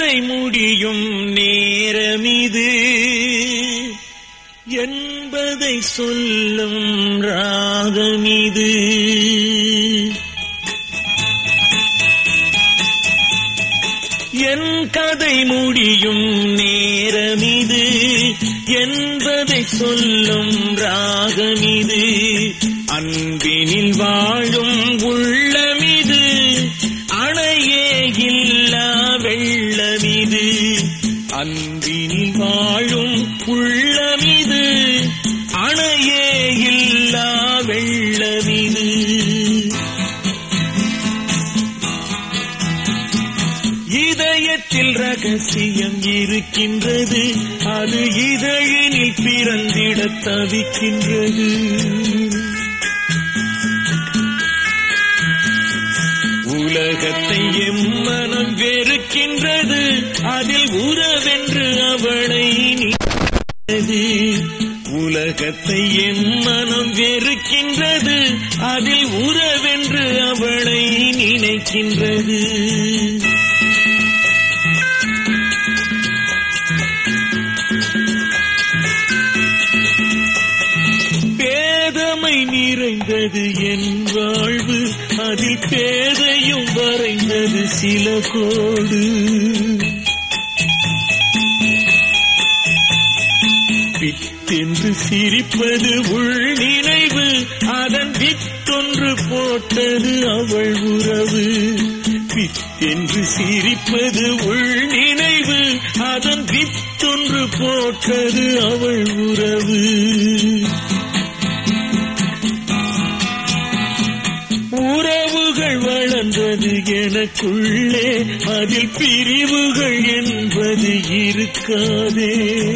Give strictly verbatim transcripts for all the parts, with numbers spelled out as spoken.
கதை முடியும் நேரமிது என்பதை சொல்லும் ராகமிது. என் கதை முடியும் நேரமிது என்பதை சொல்லும் ராகமிது. அன்பினில் வாழும் உள்ளமிது, அணையே இல்லா வெள்ளமிது. அன்பினில் வாழும் உள்ளமிது, அணையே இல்லா வெள்ளமிது. இதயத்தில் ரகசியம் இருக்கின்றது, அது இதழினில் பிறந்திட தவிக்கின்றது. உலகத்தை எம்மனம் வெறுக்கின்றது, அதில் உறவென்று அவளை நினைக்கின்றது. உலகத்தை எம்மனம் வெறுக்கின்றது, அதில் உறவென்று அவளை நினைக்கின்றது. பேதமை நிறைந்தது என் வாழ்வு, அதில் பேதையும் வரைந்தது சில கோடு. பித்தென்று சிரிப்பது உள் நினைவு, அதன் வித்தொன்று போட்டது அவள் உறவு. பித்தென்று சிரிப்பது உள் நினைவு, அதன் வித்தொன்று போட்டது அவள் உறவு. உறவுகள் வளர்ந்தது எனக்குள்ளே, அதில் பிரிவுகள் என்பது இருக்காதே.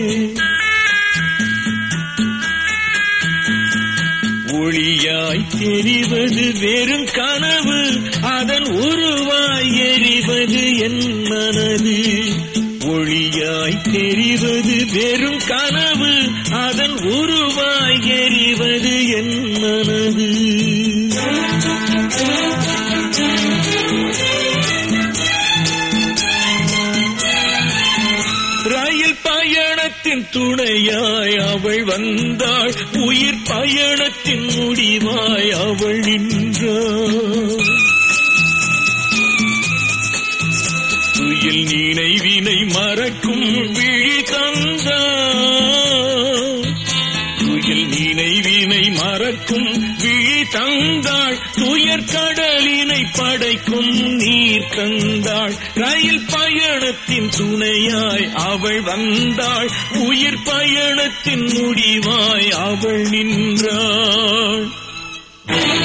ஒளியாய் தெரிவது வெறும் கனவு, அதன் உருவாய் எரிவது என் மனது. ஒளியாய் தெரிவது வெறும் கனவு, அதன் உருவாய் எரிவது என் மனது. ரயில் பயணத்தின் துணையாய் அவள் வந்தாள், உயிர் பயணத்தின் முடிவாய் அவள் நின்றாள். துயில் நினைவினை மறக்கும் விழி தந்தாள். துயில் நினைவினை மறக்கும் விழி தந்தாள். துயர் கடலினை படைக்கும் நீர் தந்தாள். ரயில் பயணத்தின் துணையாய் அவள் வந்தாள், உயிர் பயணத்தின் முடிவாய் அவள் நின்றாள்.